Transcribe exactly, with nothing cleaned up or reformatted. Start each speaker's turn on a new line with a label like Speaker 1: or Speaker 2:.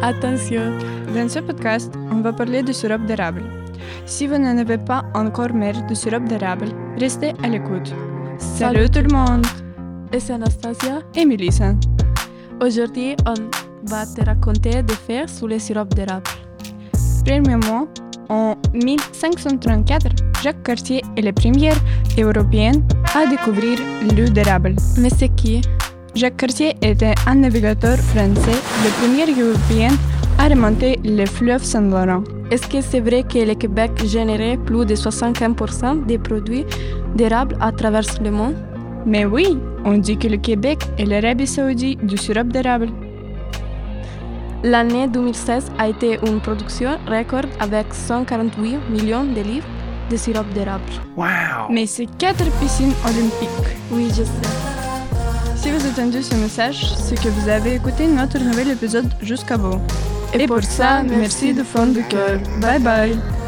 Speaker 1: Attention!
Speaker 2: Dans ce podcast, on va parler de sirop d'érable. Si vous n'en avez pas encore marre de sirop d'érable, restez à l'écoute. Salut, Salut tout le monde!
Speaker 1: Et c'est Anastasia
Speaker 2: et Melissa.
Speaker 1: Aujourd'hui, on va te raconter des faits sur le sirop d'érable.
Speaker 2: Premièrement, en mille cinq cent trente-quatre, Jacques Cartier est le premier Européen à découvrir l'eau d'érable.
Speaker 1: Mais c'est qui?
Speaker 2: Jacques Cartier était un navigateur français, le premier Européen à remonter le fleuve Saint-Laurent.
Speaker 1: Est-ce que c'est vrai que le Québec générait plus de soixante-quinze pour cent des produits d'érable à travers le monde?
Speaker 2: Mais oui, on dit que le Québec est l'Arabie saoudite du sirop d'érable.
Speaker 1: L'année deux mille seize a été une production record avec cent quarante-huit millions de livres de sirop d'érable.
Speaker 2: Wow! Mais c'est quatre piscines olympiques.
Speaker 1: Oui, je sais.
Speaker 2: Si vous attendez ce message, c'est que vous avez écouté notre nouvel épisode jusqu'à bout.
Speaker 1: Et, Et pour, pour ça, merci, merci de fond du cœur.
Speaker 2: Bye bye!